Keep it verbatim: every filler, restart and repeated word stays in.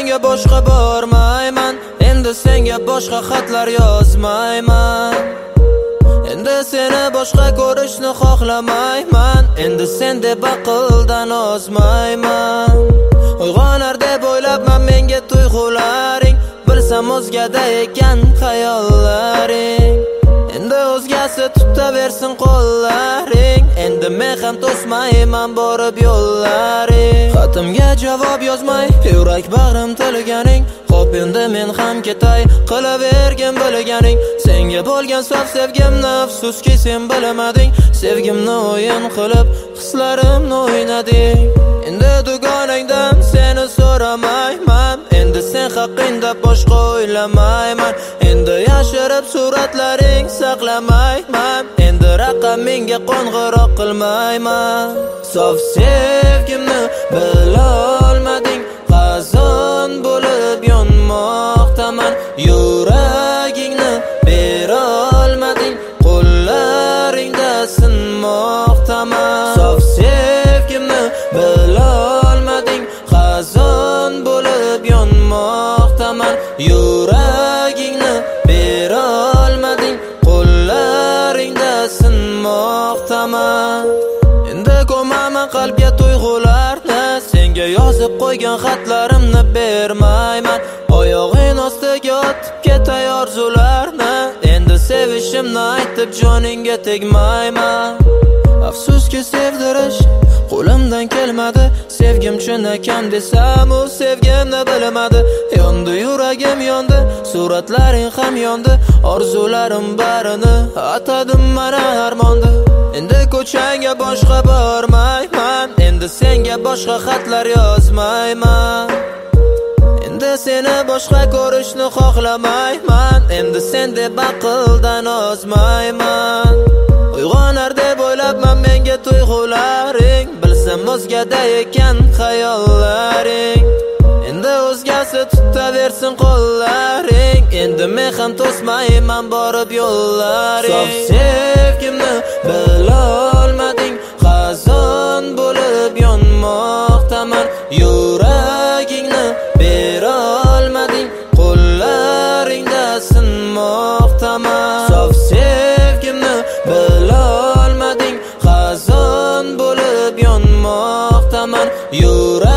ko'changga boshqa bormayman, endi senga boshqa xatlar yozmayman. Endi seni boshqa ko'rishni xohlamayman, endi sen deb aqldan ozmayman. Uyg'onar deb o'ylabman menga tuyg'ularing, bilsam o'zgada ekan xayollaring. Endi o'zgasi tutaversin qo'llaring, endi men ham to'smayman borib yo'llaring. Xatimga javob yozmay yurak bag'rim tilganing, xo'p endi men ham ketay, qilavergin bilganing. Senga bo'lgan sof sevgimni afsuski sen bilmading, sevgimni o'yin qilib hislarimni o'ynading. Endi dugonangdan seni so'ramayman, endi sen haqingda boshqa o'ylamayman. Endi yashirib suratlaring saqlamayman, endi raqamingga qo'ng'iroq qilmayman. Sof sevgimni bilolmading, qazon bo'lib yonmoqdaman. Yuragingni berolmading, qo'llaringda sinmoqdaman. Sof sevgimni bilolmading, qazon bo'lib yonmoqdaman. Yuragingni berolmading, qo'llaringda sinmoqdaman. Endi ko'maman qalbga tuyg'ularni, senga yozib qo'ygan xatlarimni bermayman. Oyog'ing ostiga otib ketay orzularni, endi sevishimni aytib joningga tegmayman. Afsuski sevdirish qo'limdan kelmadi, sevgim chin ekan desam u sevgimni bilmadi. Yondi yuragim yondi, suratlaring ham yondi, orzularim barini atadim mana armonda. Endi ko'changga boshqa bormayman, endi senga boshqa xatlar yozmayman. Endi seni boshqa ko'rishni xohlamayman, endi sen deb aqldan ozmayman. Uyg'onar deb o'ylabman menga tuyg'ularing, bilsam o'zgada ekan xayollaring. Endi o'zgasi tutaversin qo'llaring, endi men ham to'smayman borib yo'llaring. Sof sevgimni bilolmading, qazon bo'lib yonmoqdaman. Yuragingni berolmading, qo'llaringda sinmoqdaman. Sof sevgimni bilolmading, qazon bo'lib yonmoqdaman. Yuragingni